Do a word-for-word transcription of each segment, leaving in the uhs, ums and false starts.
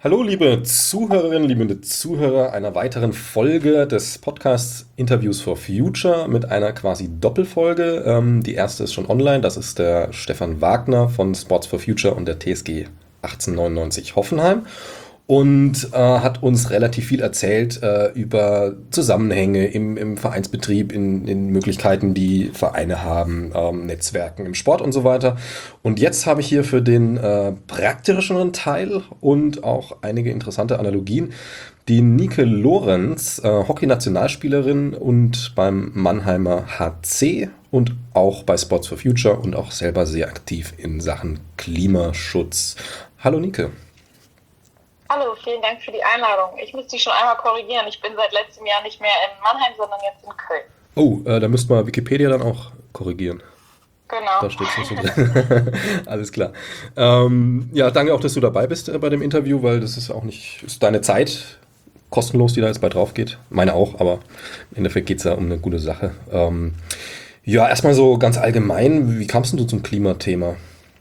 Hallo, liebe Zuhörerinnen, liebe Zuhörer einer weiteren Folge des Podcasts Interviews for Future mit einer quasi Doppelfolge. Ähm, die erste ist schon online, das ist der Stefan Wagner von Sports for Future und der T S G achtzehnhundertneunundneunzig Hoffenheim und äh, hat uns relativ viel erzählt äh, über Zusammenhänge im, im Vereinsbetrieb, in, in Möglichkeiten, die Vereine haben, ähm, Netzwerken im Sport und so weiter. Und jetzt habe ich hier für den äh, praktischeren Teil und auch einige interessante Analogien die Nike Lorenz, äh, Hockey-Nationalspielerin und beim Mannheimer H C und auch bei Sports for Future und auch selber sehr aktiv in Sachen Klimaschutz. Hallo Nike. Hallo, vielen Dank für die Einladung. Ich muss dich schon einmal korrigieren. Ich bin seit letztem Jahr nicht mehr in Mannheim, sondern jetzt in Köln. Oh, äh, da müsste man Wikipedia dann auch korrigieren. Genau. Da steht es nicht so drin. Alles klar. Ähm, ja, danke auch, dass du dabei bist äh, bei dem Interview, weil das ist auch nicht, ist deine Zeit kostenlos, die da jetzt bei drauf geht. Meine auch, aber im Endeffekt geht es ja um eine gute Sache. Ähm, ja, erstmal so ganz allgemein, wie kamst denn du zum Klimathema?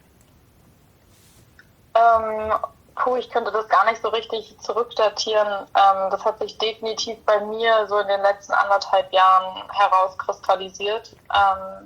Ähm, puh, ich könnte das gar nicht so richtig zurückdatieren. Ähm, das hat sich definitiv bei mir so in den letzten anderthalb Jahren herauskristallisiert. Ähm,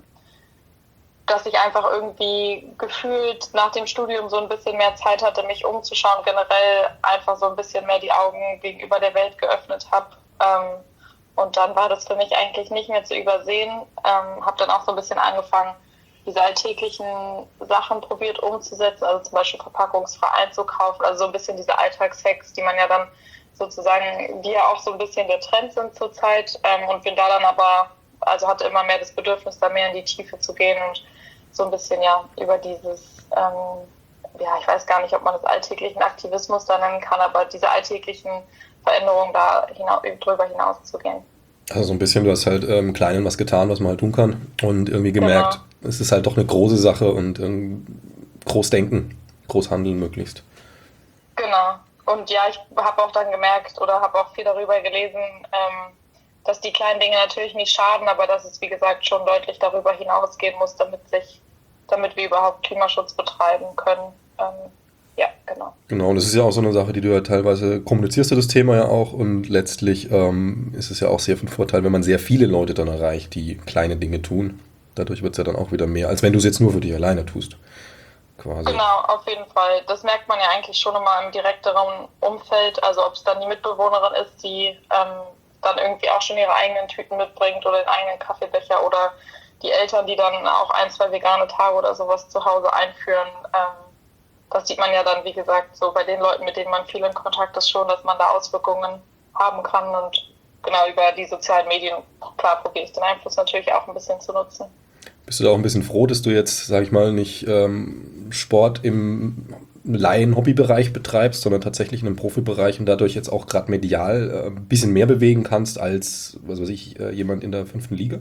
dass ich einfach irgendwie gefühlt nach dem Studium so ein bisschen mehr Zeit hatte, mich umzuschauen, generell einfach so ein bisschen mehr die Augen gegenüber der Welt geöffnet habe. Ähm, und dann war das für mich eigentlich nicht mehr zu übersehen. Ähm, habe dann auch so ein bisschen angefangen, diese alltäglichen Sachen probiert umzusetzen, also zum Beispiel verpackungsfrei einzukaufen, also so ein bisschen diese Alltagshacks, die man ja dann sozusagen, die ja auch so ein bisschen der Trend sind zurzeit. Ähm, und bin da dann aber, also hatte immer mehr das Bedürfnis, da mehr in die Tiefe zu gehen und so ein bisschen ja über dieses, ähm, ja, ich weiß gar nicht, ob man das alltäglichen Aktivismus da nennen kann, aber diese alltäglichen Veränderungen da hinaus, drüber hinaus zu gehen. Also so ein bisschen, du hast halt im ähm, Kleinen was getan, was man halt tun kann und irgendwie gemerkt, Genau, es ist halt doch eine große Sache und ähm, groß denken, groß handeln möglichst. genau. Und ja, ich habe auch dann gemerkt oder habe auch viel darüber gelesen, ähm, dass die kleinen Dinge natürlich nicht schaden, aber dass es, wie gesagt, schon deutlich darüber hinausgehen muss, damit sich, damit wir überhaupt Klimaschutz betreiben können. Ähm, ja, genau. Genau, und das ist ja auch so eine Sache, die du ja teilweise kommunizierst du das Thema ja auch und letztlich ähm, ist es ja auch sehr von Vorteil, wenn man sehr viele Leute dann erreicht, die kleine Dinge tun. Dadurch wird es ja dann auch wieder mehr, als wenn du es jetzt nur für dich alleine tust, quasi. Genau, auf jeden Fall. Das merkt man ja eigentlich schon immer im direkteren Umfeld. Also ob es dann die Mitbewohnerin ist, die ähm, dann irgendwie auch schon ihre eigenen Tüten mitbringt oder den eigenen Kaffeebecher oder die Eltern, die dann auch ein, zwei vegane Tage oder sowas zu Hause einführen. Ähm, das sieht man ja dann, wie gesagt, so bei den Leuten, mit denen man viel in Kontakt ist, schon, dass man da Auswirkungen haben kann. Und genau über die sozialen Medien, klar, probiere ich den Einfluss natürlich auch ein bisschen zu nutzen. Bist du da auch ein bisschen froh, dass du jetzt, sag ich mal, nicht ähm, Sport im Laien-Hobbybereich betreibst, sondern tatsächlich in einem Profibereich und dadurch jetzt auch gerade medial äh, ein bisschen mehr bewegen kannst als, was weiß ich, äh, jemand in der fünften Liga?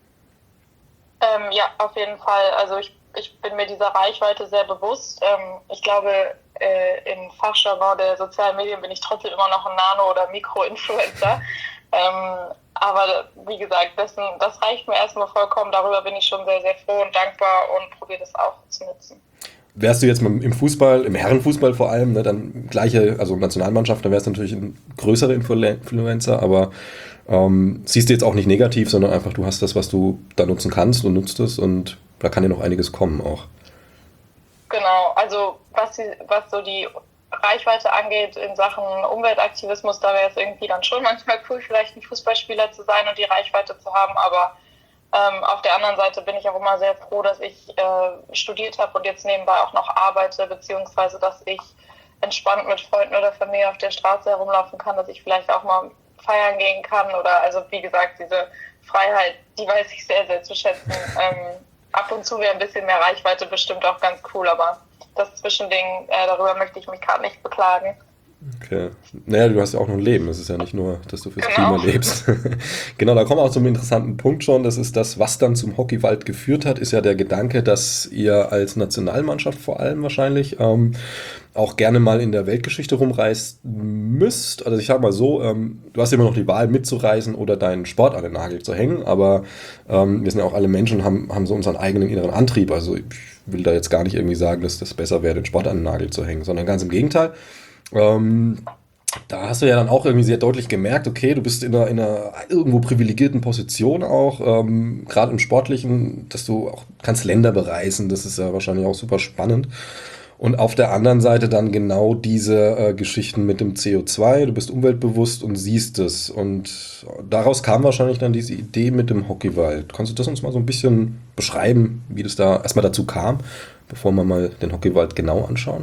Ähm, ja, auf jeden Fall. Also ich, ich bin mir dieser Reichweite sehr bewusst. Ähm, ich glaube, äh, im Fachjargon der sozialen Medien bin ich trotzdem immer noch ein Nano- oder Mikro-Influencer. Ähm, aber wie gesagt, dessen, das reicht mir erstmal vollkommen. Darüber bin ich schon sehr, sehr froh und dankbar und probiere das auch zu nutzen. Wärst du jetzt mal im Fußball, im Herrenfußball vor allem, ne, dann gleiche, also Nationalmannschaft, dann wärst du natürlich ein größerer Influencer, aber ähm, siehst du jetzt auch nicht negativ, sondern einfach, du hast das, was du da nutzen kannst und nutzt es und da kann dir noch einiges kommen auch. Genau, also was, die, was so die Reichweite angeht in Sachen Umweltaktivismus, da wäre es irgendwie dann schon manchmal cool, vielleicht ein Fußballspieler zu sein und die Reichweite zu haben, aber Ähm, auf der anderen Seite bin ich auch immer sehr froh, dass ich äh, studiert habe und jetzt nebenbei auch noch arbeite, beziehungsweise dass ich entspannt mit Freunden oder Familie auf der Straße herumlaufen kann, dass ich vielleicht auch mal feiern gehen kann oder also wie gesagt, diese Freiheit, die weiß ich sehr, sehr zu schätzen. Ähm, ab und zu wäre ein bisschen mehr Reichweite bestimmt auch ganz cool, aber das Zwischending, äh, darüber möchte ich mich gerade nicht beklagen. Okay. Naja, du hast ja auch noch ein Leben. Es ist ja nicht nur, dass du fürs Klima Genau. lebst. Genau, da kommen wir auch zum interessanten Punkt schon. Das ist das, was dann zum Hockeywald geführt hat, ist ja der Gedanke, dass ihr als Nationalmannschaft vor allem wahrscheinlich ähm, auch gerne mal in der Weltgeschichte rumreisen müsst. Also ich sag mal so, ähm, du hast immer noch die Wahl mitzureisen oder deinen Sport an den Nagel zu hängen, aber ähm, wir sind ja auch alle Menschen, haben, haben so unseren eigenen inneren Antrieb. Also ich will da jetzt gar nicht irgendwie sagen, dass das besser wäre, den Sport an den Nagel zu hängen, sondern ganz im Gegenteil. Ähm, Da hast du ja dann auch irgendwie sehr deutlich gemerkt, okay, du bist in einer, in einer irgendwo privilegierten Position auch, ähm, gerade im Sportlichen, dass du auch kannst Länder bereisen, das ist ja wahrscheinlich auch super spannend. Und auf der anderen Seite dann genau diese äh, Geschichten mit dem C O zwei, du bist umweltbewusst und siehst es. Und daraus kam wahrscheinlich dann diese Idee mit dem Hockeywald. Kannst du das uns mal so ein bisschen beschreiben, wie das da erstmal dazu kam, bevor wir mal den Hockeywald genau anschauen?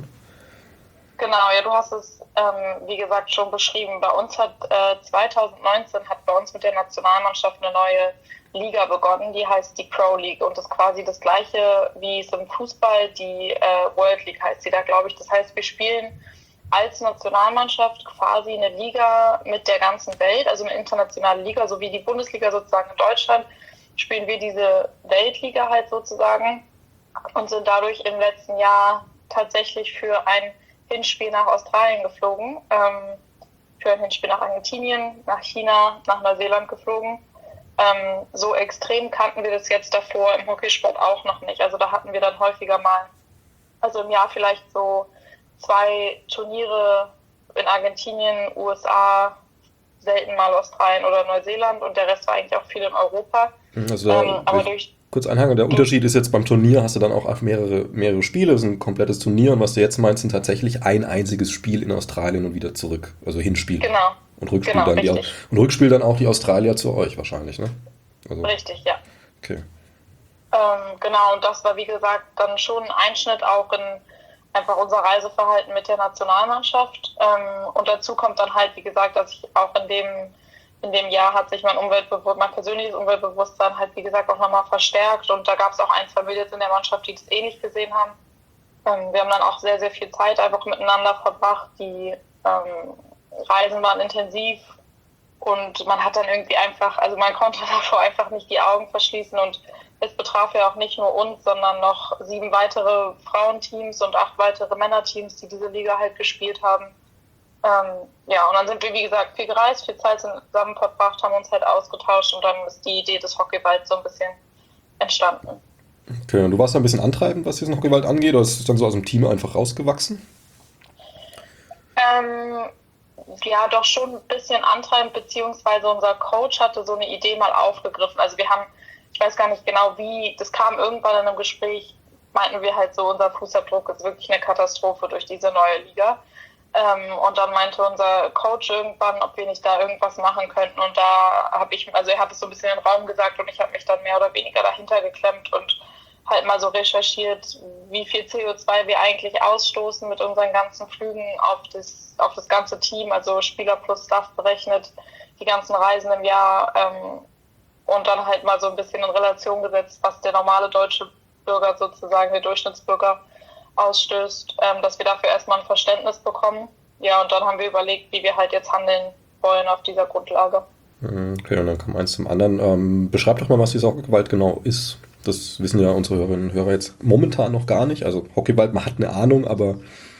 Genau, ja, du hast es, ähm, wie gesagt, schon beschrieben. Bei uns hat äh, zwanzig neunzehn hat bei uns mit der Nationalmannschaft eine neue Liga begonnen, die heißt die Pro League und das ist quasi das gleiche wie es im Fußball, die äh, World League heißt sie da, glaube ich. Das heißt, wir spielen als Nationalmannschaft quasi eine Liga mit der ganzen Welt, also eine internationale Liga, so wie die Bundesliga sozusagen in Deutschland, spielen wir diese Weltliga halt sozusagen und sind dadurch im letzten Jahr tatsächlich für ein Hinspiel nach Australien geflogen, ähm, für ein Hinspiel nach Argentinien, nach China, nach Neuseeland geflogen. Ähm, so extrem kannten wir das jetzt davor im Hockeysport auch noch nicht. Also da hatten wir dann häufiger mal, also im Jahr vielleicht so zwei Turniere in Argentinien, U S A, selten mal Australien oder Neuseeland und der Rest war eigentlich auch viel in Europa. Also Ähm, da, aber ich durch, kurz einhaken, der durch Unterschied ist jetzt beim Turnier hast du dann auch mehrere, mehrere Spiele, das ist ein komplettes Turnier und was du jetzt meinst, sind tatsächlich ein einziges Spiel in Australien und wieder zurück. Also Hinspiel. genau, Und Rückspiel genau, dann die richtig, und Rückspiel dann auch die Australier zu euch wahrscheinlich, ne? Also, richtig, ja. okay. Ähm, genau, und das war wie gesagt dann schon ein Einschnitt auch in einfach unser Reiseverhalten mit der Nationalmannschaft. Ähm, und dazu kommt dann halt, wie gesagt, dass ich auch in dem, in dem Jahr hat sich mein Umweltbewusstsein, mein persönliches Umweltbewusstsein halt, wie gesagt, auch nochmal verstärkt. Und da gab es auch ein, zwei Mädels in der Mannschaft, die das ähnlich gesehen haben. Ähm, wir haben dann auch sehr, sehr viel Zeit einfach miteinander verbracht. Die ähm, Reisen waren intensiv und man hat dann irgendwie einfach, also man konnte davor einfach nicht die Augen verschließen und es betraf ja auch nicht nur uns, sondern noch sieben weitere Frauenteams und acht weitere Männerteams, die diese Liga halt gespielt haben. Ähm, ja, und dann sind wir, wie gesagt, viel gereist, viel Zeit zusammen verbracht, haben uns halt ausgetauscht und dann ist die Idee des Hockeyballs so ein bisschen entstanden. Okay, und du warst da ein bisschen antreibend, was diesen Hockeywald angeht, oder ist es dann so aus dem Team einfach rausgewachsen? Ähm, ja, doch schon ein bisschen antreibend, beziehungsweise unser Coach hatte so eine Idee mal aufgegriffen. Also wir haben, ich weiß gar nicht genau wie, das kam irgendwann in einem Gespräch, meinten wir halt so, unser Fußabdruck ist wirklich eine Katastrophe durch diese neue Liga. Ähm, und dann meinte unser Coach irgendwann, ob wir nicht da irgendwas machen könnten. Und da habe ich, also er hat es so ein bisschen in den Raum gesagt und ich habe mich dann mehr oder weniger dahinter geklemmt und halt mal so recherchiert, wie viel C O zwei wir eigentlich ausstoßen mit unseren ganzen Flügen auf das, auf das ganze Team, also Spieler plus Staff berechnet, die ganzen Reisen im Jahr ähm, und dann halt mal so ein bisschen in Relation gesetzt, was der normale deutsche Bürger sozusagen, der Durchschnittsbürger ausstößt, ähm, dass wir dafür erstmal ein Verständnis bekommen. Ja, und dann haben wir überlegt, wie wir halt jetzt handeln wollen auf dieser Grundlage. Okay, und dann kam eins zum anderen. Ähm, beschreib doch mal, was dieser Hockeywald genau ist. Das wissen ja unsere Hörerinnen und Hörer jetzt momentan noch gar nicht. Also Hockeywald, man hat eine Ahnung, aber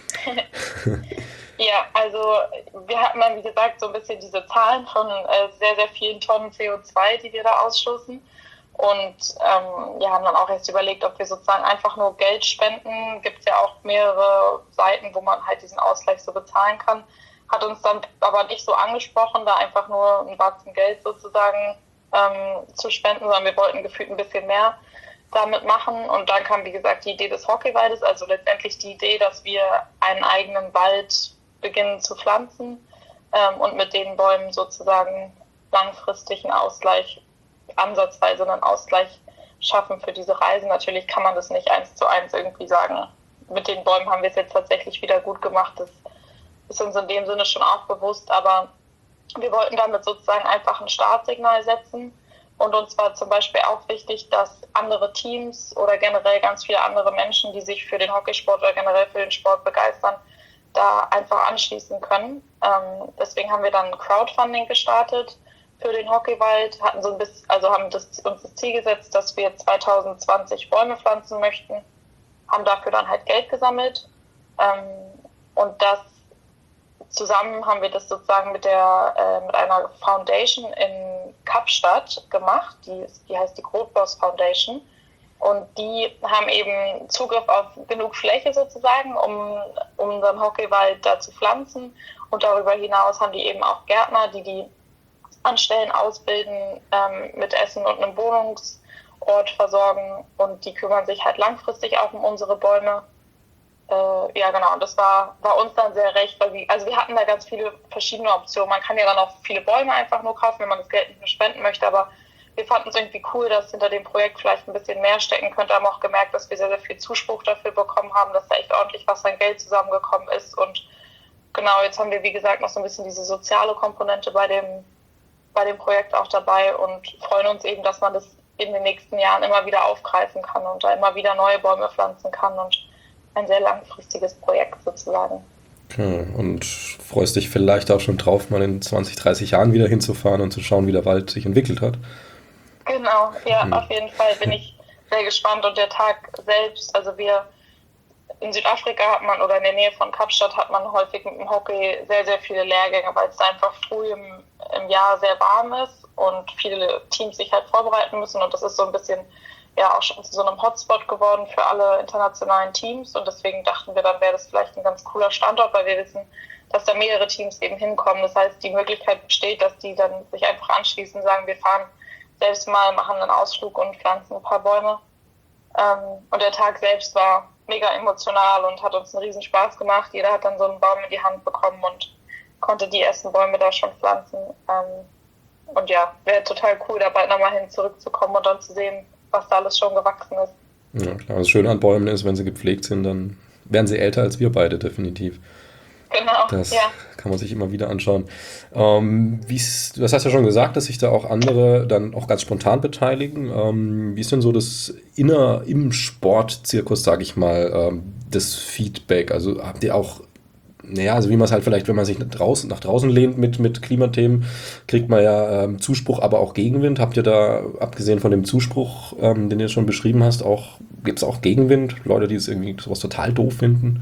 Ja, also wir hatten dann, wie gesagt, so ein bisschen diese Zahlen von äh, sehr, sehr vielen Tonnen C O zwei, die wir da ausstoßen. Und ähm, wir haben dann auch erst überlegt, ob wir sozusagen einfach nur Geld spenden. Gibt es ja auch mehrere Seiten, wo man halt diesen Ausgleich so bezahlen kann. Hat uns dann aber nicht so angesprochen, da einfach nur ein Batzen Geld sozusagen ähm, zu spenden, sondern wir wollten gefühlt ein bisschen mehr damit machen. Und dann kam, wie gesagt, die Idee des Hockeywaldes, also letztendlich die Idee, dass wir einen eigenen Wald beginnen zu pflanzen ähm, und mit den Bäumen sozusagen langfristig einen Ausgleich, ansatzweise einen Ausgleich schaffen für diese Reisen. Natürlich kann man das nicht eins zu eins irgendwie sagen. Mit den Bäumen haben wir es jetzt tatsächlich wieder gut gemacht. Das ist uns in dem Sinne schon auch bewusst, aber wir wollten damit sozusagen einfach ein Startsignal setzen. Und uns war zum Beispiel auch wichtig, dass andere Teams oder generell ganz viele andere Menschen, die sich für den Hockeysport oder generell für den Sport begeistern, da einfach anschließen können. Ähm, deswegen haben wir dann Crowdfunding gestartet für den Hockeywald, hatten so ein bisschen, also haben das, uns das Ziel gesetzt, dass wir zwanzig zwanzig Bäume pflanzen möchten, haben dafür dann halt Geld gesammelt ähm, und das zusammen haben wir das sozusagen mit der äh, mit einer Foundation in Kapstadt gemacht, die, die heißt die Grootboss Foundation. Und die haben eben Zugriff auf genug Fläche sozusagen, um, um unseren Hockeywald da zu pflanzen. Und darüber hinaus haben die eben auch Gärtner, die die an Stellen ausbilden, ähm, mit Essen und einem Wohnungsort versorgen. Und die kümmern sich halt langfristig auch um unsere Bäume. Äh, ja, genau. Und das war, war uns dann sehr recht, weil wir, also wir hatten da ganz viele verschiedene Optionen. Man kann ja dann auch viele Bäume einfach nur kaufen, wenn man das Geld nicht mehr spenden möchte. Aber wir fanden es irgendwie cool, dass hinter dem Projekt vielleicht ein bisschen mehr stecken könnte. Haben auch gemerkt, dass wir sehr, sehr viel Zuspruch dafür bekommen haben, dass da echt ordentlich was an Geld zusammengekommen ist. Und genau, jetzt haben wir, wie gesagt, noch so ein bisschen diese soziale Komponente bei dem, bei dem Projekt auch dabei und freuen uns eben, dass man das in den nächsten Jahren immer wieder aufgreifen kann und da immer wieder neue Bäume pflanzen kann und ein sehr langfristiges Projekt sozusagen. Okay. Und freust dich vielleicht auch schon drauf, mal in zwanzig, dreißig Jahren wieder hinzufahren und zu schauen, wie der Wald sich entwickelt hat? Genau, ja, Hm. auf jeden Fall bin ich sehr gespannt. Und der Tag selbst, also wir in Südafrika hat man oder in der Nähe von Kapstadt hat man häufig mit dem Hockey sehr, sehr viele Lehrgänge, weil es einfach früh im, im Jahr sehr warm ist und viele Teams sich halt vorbereiten müssen. Und das ist so ein bisschen ja auch schon zu so einem Hotspot geworden für alle internationalen Teams. Und deswegen dachten wir, dann wäre das vielleicht ein ganz cooler Standort, weil wir wissen, dass da mehrere Teams eben hinkommen. Das heißt, die Möglichkeit besteht, dass die dann sich einfach anschließen und sagen, wir fahren selbst mal, machen einen Ausflug und pflanzen ein paar Bäume. Ähm, und der Tag selbst war mega emotional und hat uns einen riesen Spaß gemacht. Jeder hat dann so einen Baum in die Hand bekommen und konnte die ersten Bäume da schon pflanzen. Ähm, und ja, wäre total cool, da bald nochmal hin zurückzukommen und dann zu sehen, was da alles schon gewachsen ist. Ja, klar. Das Schöne an Bäumen ist, wenn sie gepflegt sind, dann werden sie älter als wir beide, definitiv. Genau, Das ja. kann man sich immer wieder anschauen. Ähm, wie's, du hast ja schon gesagt, dass sich da auch andere dann auch ganz spontan beteiligen. Ähm, wie ist denn so das inner im Sportzirkus, sage ich mal, ähm, das Feedback? Also habt ihr auch, naja, also wie man es halt vielleicht, wenn man sich nach draußen, nach draußen lehnt mit, mit Klimathemen, kriegt man ja ähm, Zuspruch, aber auch Gegenwind. Habt ihr da, abgesehen von dem Zuspruch, ähm, den du schon beschrieben hast, auch, gibt es auch Gegenwind? Leute, die es irgendwie sowas total doof finden?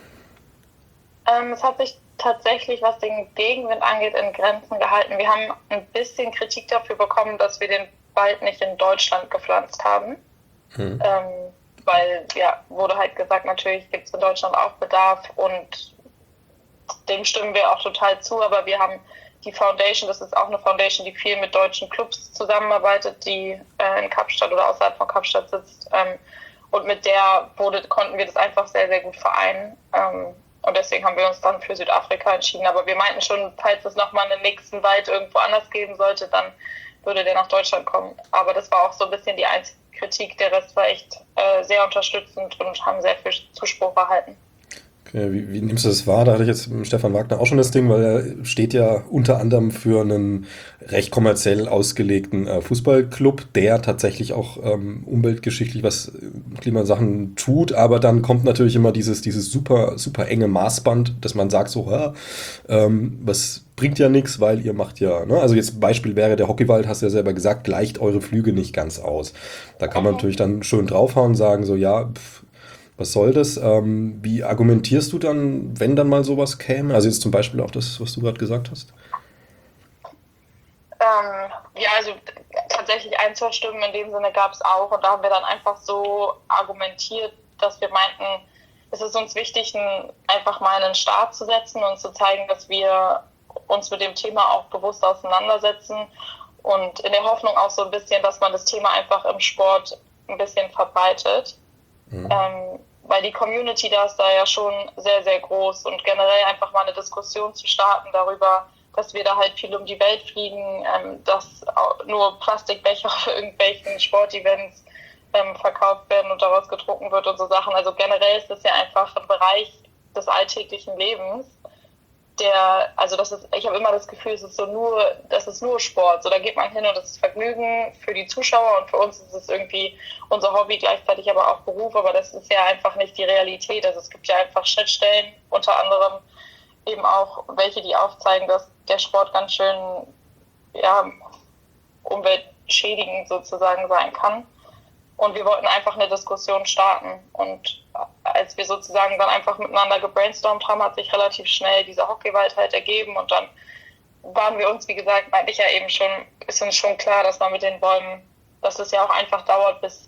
Ähm, es hat sich tatsächlich, was den Gegenwind angeht, in Grenzen gehalten. Wir haben ein bisschen Kritik dafür bekommen, dass wir den Wald nicht in Deutschland gepflanzt haben. Hm. Ähm, weil, ja, wurde halt gesagt, natürlich gibt es in Deutschland auch Bedarf und dem stimmen wir auch total zu, aber wir haben die Foundation, das ist auch eine Foundation, die viel mit deutschen Clubs zusammenarbeitet, die äh, in Kapstadt oder außerhalb von Kapstadt sitzt. Ähm, und mit der wurde, konnten wir das einfach sehr, sehr gut vereinen. Ähm, Und deswegen haben wir uns dann für Südafrika entschieden. Aber wir meinten schon, falls es nochmal einen nächsten Wald irgendwo anders geben sollte, dann würde der nach Deutschland kommen. Aber das war auch so ein bisschen die einzige Kritik. Der Rest war echt äh, sehr unterstützend und haben sehr viel Zuspruch erhalten. Okay, wie, wie nimmst du das wahr? Da hatte ich jetzt mit Stefan Wagner auch schon das Ding, weil er steht ja unter anderem für einen recht kommerziell ausgelegten äh, Fußballclub, der tatsächlich auch ähm, umweltgeschichtlich was äh, Klimasachen tut, aber dann kommt natürlich immer dieses, dieses super, super enge Maßband, dass man sagt so, ja, ähm, was bringt ja nichts, weil ihr macht ja, ne? Also jetzt Beispiel wäre der Hockeywald, hast du ja selber gesagt, gleicht eure Flüge nicht ganz aus. Da kann man natürlich dann schön draufhauen und sagen so, ja, pff, was soll das? Ähm, wie argumentierst du dann, wenn dann mal sowas käme? Also jetzt zum Beispiel auch das, was du gerade gesagt hast. Ähm, ja, also tatsächlich ein, zwei Stimmen in dem Sinne gab es auch. Und da haben wir dann einfach so argumentiert, dass wir meinten, es ist uns wichtig, ein, einfach mal einen Start zu setzen und zu zeigen, dass wir uns mit dem Thema auch bewusst auseinandersetzen. Und in der Hoffnung auch so ein bisschen, dass man das Thema einfach im Sport ein bisschen verbreitet. Mhm. Ähm, weil die Community da ist da ja schon sehr, sehr groß und generell einfach mal eine Diskussion zu starten darüber, dass wir da halt viel um die Welt fliegen, ähm, dass nur Plastikbecher für irgendwelchen Sportevents ähm, verkauft werden und daraus getrunken wird und so Sachen. Also generell ist das ja einfach ein Bereich des alltäglichen Lebens, der, also das ist, ich habe immer das Gefühl, es ist so nur, das ist nur Sport. So, da geht man hin und das ist Vergnügen für die Zuschauer und für uns ist es irgendwie unser Hobby, gleichzeitig aber auch Beruf, aber das ist ja einfach nicht die Realität. Also es gibt ja einfach Schnittstellen, unter anderem eben auch welche, die aufzeigen, dass der Sport ganz schön, ja, umweltschädigend sozusagen sein kann. Und wir wollten einfach eine Diskussion starten. Und als wir sozusagen dann einfach miteinander gebrainstormt haben, hat sich relativ schnell dieser Hockeywald halt ergeben. Und dann waren wir uns, wie gesagt, meinte ich ja eben schon, ist uns schon klar, dass man mit den Bäumen, dass es ja auch einfach dauert, bis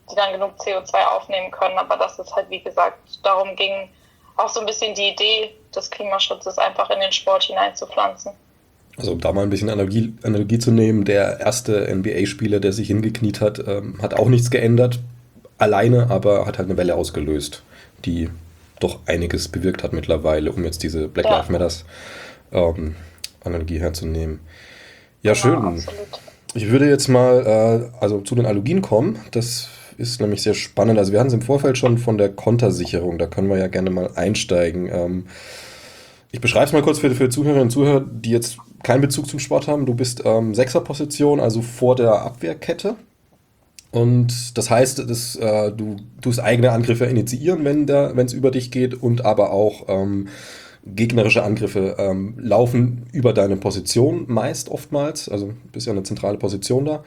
die dann genug C O zwei aufnehmen können. Aber dass es halt, wie gesagt, darum ging, auch so ein bisschen die Idee des Klimaschutzes einfach in den Sport hineinzupflanzen. Also um da mal ein bisschen Analogie, Analogie zu nehmen, der erste N B A-Spieler, der sich hingekniet hat, ähm, hat auch nichts geändert, alleine, aber hat halt eine Welle ausgelöst, die doch einiges bewirkt hat mittlerweile, um jetzt diese Black Ja. Lives Matters ähm, Analogie herzunehmen. Ja, Ja, schön. absolut. Ich würde jetzt mal äh, also zu den Analogien kommen. Das ist nämlich sehr spannend. Also wir hatten es im Vorfeld schon von der Kontersicherung. Da können wir ja gerne mal einsteigen. Ähm, ich beschreibe es mal kurz für, für Zuhörerinnen und Zuhörer, die jetzt keinen Bezug zum Sport haben. Du bist ähm, Sechserposition, also vor der Abwehrkette. Und das heißt, dass, äh, du tust eigene Angriffe initiieren, wenn der, wenn es über dich geht, und aber auch ähm, gegnerische Angriffe ähm, laufen über deine Position meist oftmals. Also bist ja eine zentrale Position da.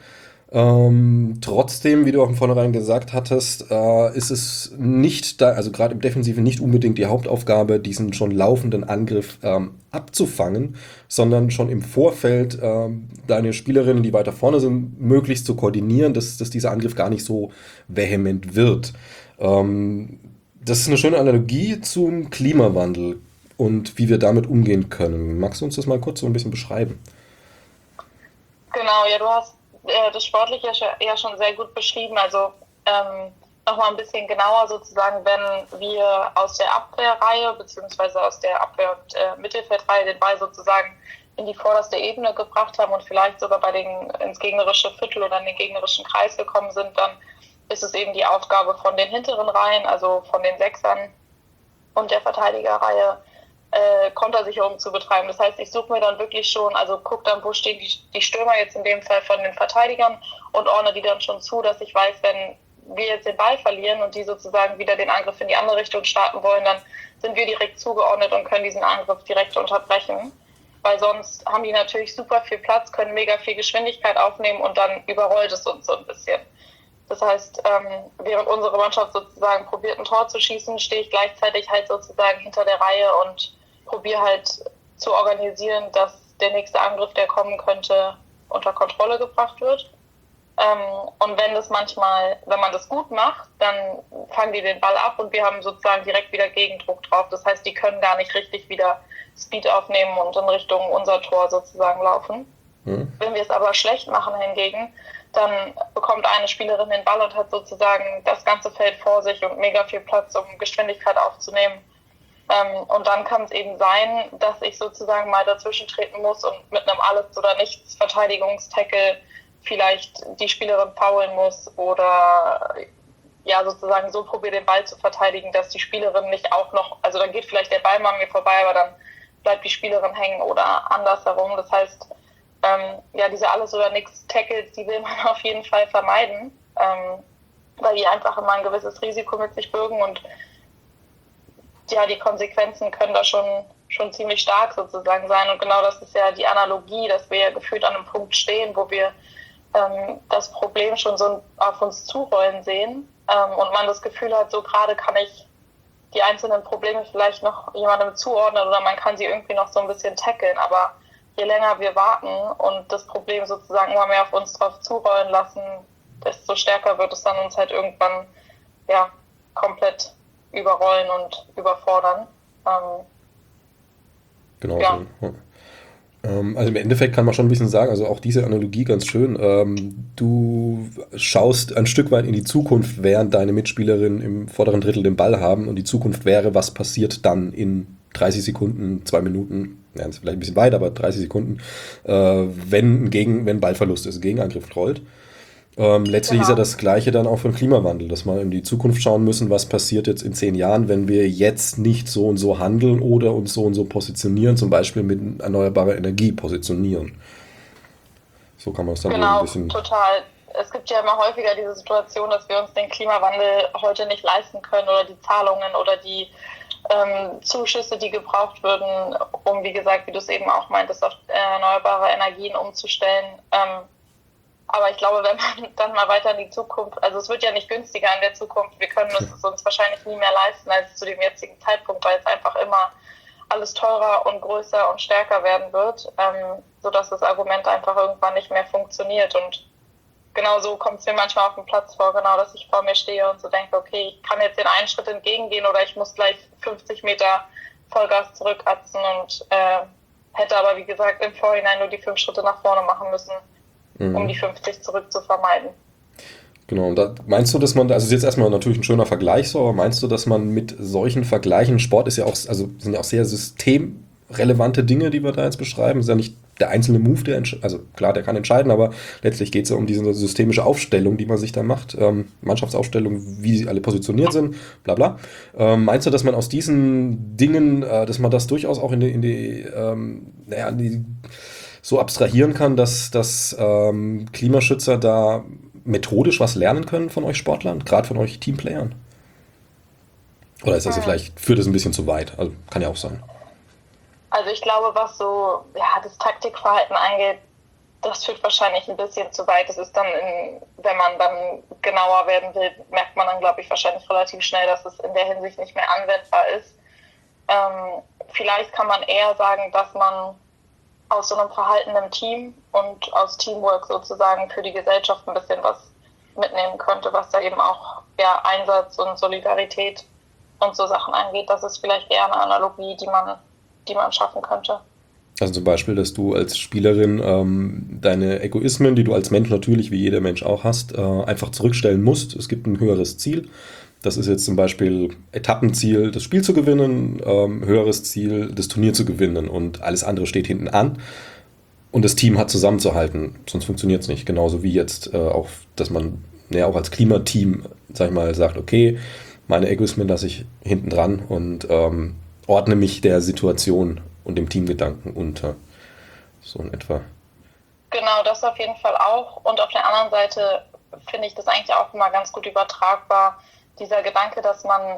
Ähm, trotzdem, wie du auch im Vornherein gesagt hattest, äh, ist es nicht da, also gerade im Defensiven nicht unbedingt die Hauptaufgabe, diesen schon laufenden Angriff ähm, abzufangen, sondern schon im Vorfeld ähm, deine Spielerinnen, die weiter vorne sind, möglichst zu koordinieren, dass, dass dieser Angriff gar nicht so vehement wird. Ähm, das ist eine schöne Analogie zum Klimawandel und wie wir damit umgehen können. Magst du uns das mal kurz so ein bisschen beschreiben? Genau, ja, du hast äh, das Sportliche ja schon sehr gut beschrieben. Also ähm, nochmal ein bisschen genauer sozusagen, wenn wir aus der Abwehrreihe beziehungsweise aus der Abwehr- und äh, Mittelfeldreihe den Ball sozusagen in die vorderste Ebene gebracht haben und vielleicht sogar bei den ins gegnerische Viertel oder in den gegnerischen Kreis gekommen sind, dann ist es eben die Aufgabe von den hinteren Reihen, also von den Sechsern und der Verteidigerreihe, äh, Kontersicherung zu betreiben. Das heißt, ich suche mir dann wirklich schon, also gucke dann, wo stehen die, die Stürmer jetzt in dem Fall von den Verteidigern und ordne die dann schon zu, dass ich weiß, wenn wir jetzt den Ball verlieren und die sozusagen wieder den Angriff in die andere Richtung starten wollen, dann sind wir direkt zugeordnet und können diesen Angriff direkt unterbrechen. Weil sonst haben die natürlich super viel Platz, können mega viel Geschwindigkeit aufnehmen und dann überrollt es uns so ein bisschen. Das heißt, ähm, während unsere Mannschaft sozusagen probiert, ein Tor zu schießen, stehe ich gleichzeitig halt sozusagen hinter der Reihe und probiere halt zu organisieren, dass der nächste Angriff, der kommen könnte, unter Kontrolle gebracht wird. Ähm, und wenn das manchmal, wenn man das gut macht, dann fangen die den Ball ab und wir haben sozusagen direkt wieder Gegendruck drauf. Das heißt, die können gar nicht richtig wieder Speed aufnehmen und in Richtung unser Tor sozusagen laufen. Mhm. Wenn wir es aber schlecht machen hingegen, dann bekommt eine Spielerin den Ball und hat sozusagen das ganze Feld vor sich und mega viel Platz, um Geschwindigkeit aufzunehmen. Ähm, und dann kann es eben sein, dass ich sozusagen mal dazwischen treten muss und mit einem Alles- oder Nichts-Verteidigungstackle vielleicht die Spielerin foulen muss oder ja sozusagen so probiere, den Ball zu verteidigen, dass die Spielerin nicht auch noch, also dann geht vielleicht der Ball mal an mir vorbei, aber dann bleibt die Spielerin hängen oder andersherum. Das heißt, ähm, ja, diese Alles- oder Nichts-Tackles, die will man auf jeden Fall vermeiden, ähm, weil die einfach immer ein gewisses Risiko mit sich bürgen und ja, die Konsequenzen können da schon, schon ziemlich stark sozusagen sein. Und genau das ist ja die Analogie, dass wir ja gefühlt an einem Punkt stehen, wo wir ähm, das Problem schon so auf uns zurollen sehen ähm, und man das Gefühl hat, so gerade kann ich die einzelnen Probleme vielleicht noch jemandem zuordnen oder man kann sie irgendwie noch so ein bisschen tackeln, aber je länger wir warten und das Problem sozusagen immer mehr auf uns drauf zurollen lassen, desto stärker wird es dann uns halt irgendwann ja komplett überrollen und überfordern. Ähm, genau. Ja. So. Also im Endeffekt kann man schon ein bisschen sagen, also auch diese Analogie ganz schön, ähm, du schaust ein Stück weit in die Zukunft, während deine Mitspielerinnen im vorderen Drittel den Ball haben und die Zukunft wäre, was passiert dann in dreißig Sekunden, zwei Minuten, ja, das ist vielleicht ein bisschen weit, aber dreißig Sekunden, äh, wenn, gegen, wenn Ballverlust ist, Gegenangriff rollt. Ähm, letztlich genau. Ist ja das Gleiche dann auch für den Klimawandel, dass wir in die Zukunft schauen müssen, was passiert jetzt in zehn Jahren, wenn wir jetzt nicht so und so handeln oder uns so und so positionieren, zum Beispiel mit erneuerbarer Energie positionieren. So kann man es dann genau, ein bisschen... Genau, total. Es gibt ja immer häufiger diese Situation, dass wir uns den Klimawandel heute nicht leisten können oder die Zahlungen oder die ähm, Zuschüsse, die gebraucht würden, um, wie gesagt, wie du es eben auch meintest, auf erneuerbare Energien umzustellen. Ähm, Aber ich glaube, wenn man dann mal weiter in die Zukunft, also es wird ja nicht günstiger in der Zukunft, wir können es uns wahrscheinlich nie mehr leisten als zu dem jetzigen Zeitpunkt, weil es einfach immer alles teurer und größer und stärker werden wird, ähm, sodass das Argument einfach irgendwann nicht mehr funktioniert. Und genau so kommt es mir manchmal auf dem Platz vor, genau, dass ich vor mir stehe und so denke, okay, ich kann jetzt den einen Schritt entgegengehen oder ich muss gleich fünfzig Meter Vollgas zurückatzen und äh, hätte aber, wie gesagt, im Vorhinein nur die fünf Schritte nach vorne machen müssen, mhm. um die fünfzig zurück zu vermeiden. Genau, und da meinst du, dass man, also das ist jetzt erstmal natürlich ein schöner Vergleich so, aber meinst du, dass man mit solchen Vergleichen, Sport ist ja auch, also sind ja auch sehr systemrelevante Dinge, die wir da jetzt beschreiben, ist ja nicht der einzelne Move, der, also klar, der kann entscheiden, aber letztlich geht es ja um diese systemische Aufstellung, die man sich da macht, ähm, Mannschaftsaufstellung, wie sie alle positioniert sind, bla bla. Ähm, meinst du, dass man aus diesen Dingen, äh, dass man das durchaus auch in die, in die, ähm, naja, in die so abstrahieren kann, dass, dass ähm, Klimaschützer da methodisch was lernen können von euch Sportlern, gerade von euch Teamplayern? Oder ist das ja vielleicht, führt das ein bisschen zu weit? Also kann ja auch sein. Also ich glaube, was so ja, das Taktikverhalten angeht, das führt wahrscheinlich ein bisschen zu weit. Das ist dann, in, wenn man dann genauer werden will, merkt man dann, glaube ich, wahrscheinlich relativ schnell, dass es in der Hinsicht nicht mehr anwendbar ist. Ähm, vielleicht kann man eher sagen, dass man aus so einem Verhalten im Team und aus Teamwork sozusagen für die Gesellschaft ein bisschen was mitnehmen könnte, was da eben auch ja, Einsatz und Solidarität und so Sachen angeht. Das ist vielleicht eher eine Analogie, die man, die man schaffen könnte. Also zum Beispiel, dass du als Spielerin ähm, deine Egoismen, die du als Mensch natürlich, wie jeder Mensch auch hast, äh, einfach zurückstellen musst. Es gibt ein höheres Ziel. Das ist jetzt zum Beispiel Etappenziel, das Spiel zu gewinnen, ähm, höheres Ziel, das Turnier zu gewinnen und alles andere steht hinten an. Und das Team hat zusammenzuhalten, sonst funktioniert es nicht. Genauso wie jetzt äh, auch, dass man ja auch als Klimateam, sag ich mal, sagt, okay, meine Egoismen lasse ich hinten dran und ähm, ordne mich der Situation und dem Teamgedanken unter. So in etwa. Genau, das auf jeden Fall auch. Und auf der anderen Seite finde ich das eigentlich auch immer ganz gut übertragbar, dieser Gedanke, dass man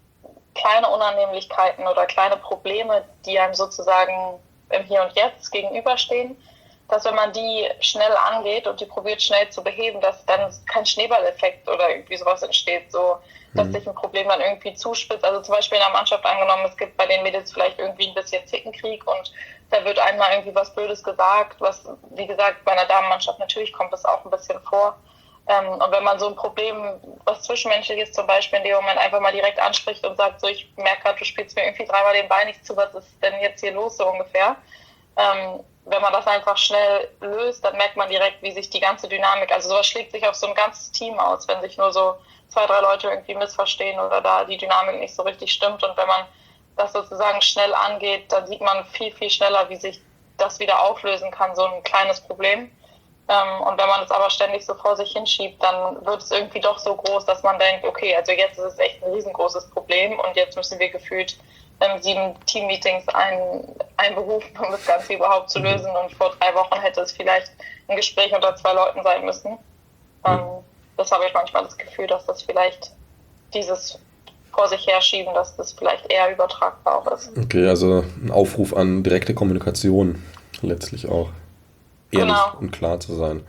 kleine Unannehmlichkeiten oder kleine Probleme, die einem sozusagen im Hier und Jetzt gegenüberstehen, dass wenn man die schnell angeht und die probiert schnell zu beheben, dass dann kein Schneeballeffekt oder irgendwie sowas entsteht, so dass mhm. sich ein Problem dann irgendwie zuspitzt. Also zum Beispiel in der Mannschaft angenommen, es gibt bei den Mädels vielleicht irgendwie ein bisschen Zickenkrieg und da wird einmal irgendwie was Blödes gesagt, was, wie gesagt, bei einer Damenmannschaft natürlich kommt das auch ein bisschen vor. Ähm, und wenn man so ein Problem, was Zwischenmenschliches zum Beispiel in dem Moment einfach mal direkt anspricht und sagt, so ich merke gerade, du spielst mir irgendwie dreimal den Ball nicht zu, was ist denn jetzt hier los so ungefähr? Ähm, wenn man das einfach schnell löst, dann merkt man direkt, wie sich die ganze Dynamik, also sowas schlägt sich auf so ein ganzes Team aus, wenn sich nur so zwei, drei Leute irgendwie missverstehen oder da die Dynamik nicht so richtig stimmt. Und wenn man das sozusagen schnell angeht, dann sieht man viel, viel schneller, wie sich das wieder auflösen kann, so ein kleines Problem. Und wenn man das aber ständig so vor sich hinschiebt, dann wird es irgendwie doch so groß, dass man denkt, okay, also jetzt ist es echt ein riesengroßes Problem und jetzt müssen wir gefühlt ähm, sieben Team-Meetings ein, einberufen, um das Ganze überhaupt zu lösen. Und vor drei Wochen hätte es vielleicht ein Gespräch unter zwei Leuten sein müssen. Ähm, das habe ich manchmal das Gefühl, dass das vielleicht dieses vor sich herschieben, dass das vielleicht eher übertragbar auch ist. Okay, also ein Aufruf an direkte Kommunikation letztlich auch. Ehrlich genau. Und klar zu sein.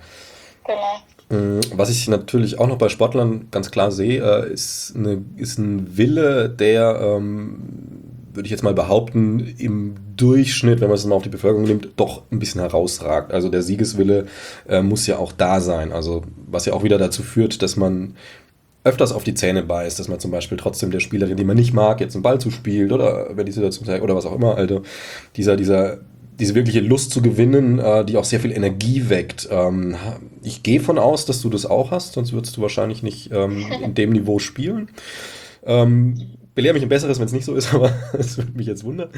Genau. Was ich natürlich auch noch bei Sportlern ganz klar sehe, ist, eine, ist ein Wille, der, ähm, würde ich jetzt mal behaupten, im Durchschnitt, wenn man es mal auf die Bevölkerung nimmt, doch ein bisschen herausragt. Also der Siegeswille äh, muss ja auch da sein. Also was ja auch wieder dazu führt, dass man öfters auf die Zähne beißt, dass man zum Beispiel trotzdem der Spielerin, die man nicht mag, jetzt einen Ball zuspielt oder wenn die Situation zeigt oder was auch immer. Also dieser, dieser diese wirkliche Lust zu gewinnen, äh, die auch sehr viel Energie weckt. Ähm, ich gehe von aus, dass du das auch hast, sonst würdest du wahrscheinlich nicht ähm, in dem Niveau spielen. Ähm, belehre mich ein Besseres, wenn es nicht so ist, aber es würde mich jetzt wundern.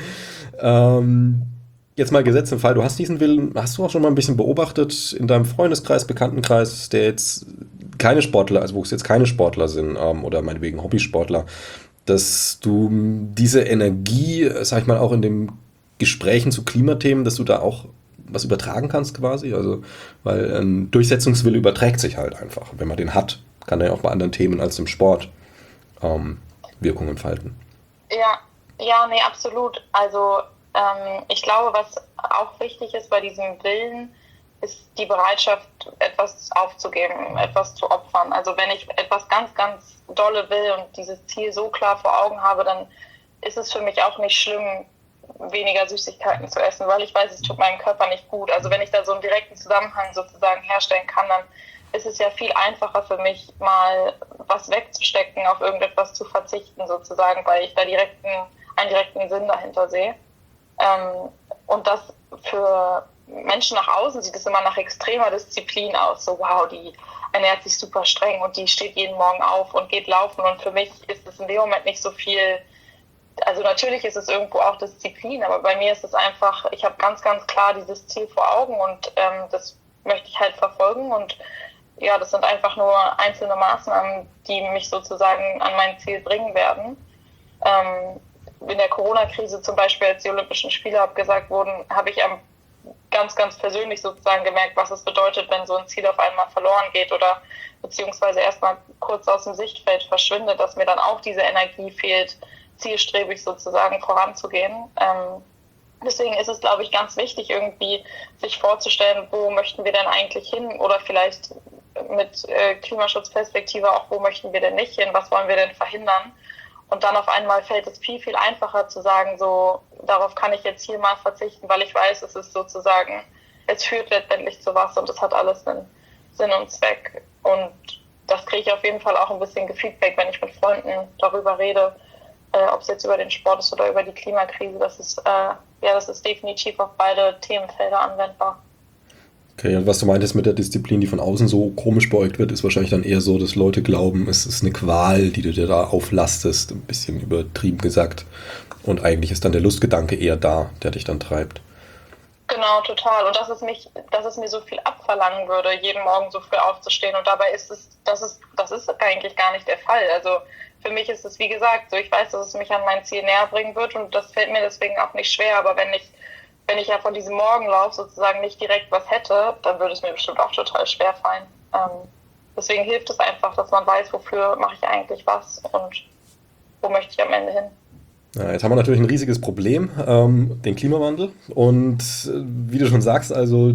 Ähm, jetzt mal gesetzt im Fall, du hast diesen Willen, hast du auch schon mal ein bisschen beobachtet in deinem Freundeskreis, Bekanntenkreis, der jetzt keine Sportler, also wo es jetzt keine Sportler sind ähm, oder meinetwegen Hobbysportler, dass du diese Energie, sag ich mal, auch in dem Gesprächen zu Klimathemen, dass du da auch was übertragen kannst quasi, also weil ein Durchsetzungswille überträgt sich halt einfach. Wenn man den hat, kann er ja auch bei anderen Themen als im Sport ähm, Wirkung entfalten. Ja, ja, nee, absolut. Also ähm, ich glaube, was auch wichtig ist bei diesem Willen, ist die Bereitschaft, etwas aufzugeben, etwas zu opfern. Also wenn ich etwas ganz, ganz dolle will und dieses Ziel so klar vor Augen habe, dann ist es für mich auch nicht schlimm, weniger Süßigkeiten zu essen, weil ich weiß, es tut meinem Körper nicht gut. Also wenn ich da so einen direkten Zusammenhang sozusagen herstellen kann, dann ist es ja viel einfacher für mich, mal was wegzustecken, auf irgendetwas zu verzichten sozusagen, weil ich da direkten, einen direkten Sinn dahinter sehe. Ähm, und das für Menschen nach außen sieht es immer nach extremer Disziplin aus. So, wow, die ernährt sich super streng und die steht jeden Morgen auf und geht laufen. Und für mich ist es in dem Moment nicht so viel. Also natürlich ist es irgendwo auch Disziplin, aber bei mir ist es einfach, ich habe ganz, ganz klar dieses Ziel vor Augen und ähm, das möchte ich halt verfolgen. Und ja, das sind einfach nur einzelne Maßnahmen, die mich sozusagen an mein Ziel bringen werden. Ähm, in der Corona-Krise zum Beispiel, als die Olympischen Spiele abgesagt wurden, habe ich am ganz, ganz persönlich sozusagen gemerkt, was es bedeutet, wenn so ein Ziel auf einmal verloren geht oder beziehungsweise erstmal kurz aus dem Sichtfeld verschwindet, dass mir dann auch diese Energie fehlt, zielstrebig sozusagen voranzugehen. Ähm, deswegen ist es, glaube ich, ganz wichtig, irgendwie sich vorzustellen, wo möchten wir denn eigentlich hin oder vielleicht mit äh, Klimaschutzperspektive auch, wo möchten wir denn nicht hin, was wollen wir denn verhindern? Und dann auf einmal fällt es viel, viel einfacher zu sagen, so, darauf kann ich jetzt hier mal verzichten, weil ich weiß, es ist sozusagen, es führt letztendlich zu was und es hat alles einen Sinn und Zweck. Und das kriege ich auf jeden Fall auch ein bisschen Feedback, wenn ich mit Freunden darüber rede, äh, ob es jetzt über den Sport ist oder über die Klimakrise. Das ist, äh, ja, das ist definitiv auf beide Themenfelder anwendbar. Okay, und was du meintest mit der Disziplin, die von außen so komisch beäugt wird, ist wahrscheinlich dann eher so, dass Leute glauben, es ist eine Qual, die du dir da auflastest, ein bisschen übertrieben gesagt. Und eigentlich ist dann der Lustgedanke eher da, der dich dann treibt. Genau, total. Und dass es mich, dass es mir so viel abverlangen würde, jeden Morgen so früh aufzustehen. Und dabei ist es, das ist, das ist eigentlich gar nicht der Fall. Also für mich ist es, wie gesagt, so, ich weiß, dass es mich an mein Ziel näher bringen wird und das fällt mir deswegen auch nicht schwer. Aber wenn ich Wenn ich ja von diesem Morgenlauf sozusagen nicht direkt was hätte, dann würde es mir bestimmt auch total schwer fallen. Ähm, deswegen hilft es einfach, dass man weiß, wofür mache ich eigentlich was und wo möchte ich am Ende hin. Ja, jetzt haben wir natürlich ein riesiges Problem, ähm, den Klimawandel. Und äh, wie du schon sagst, also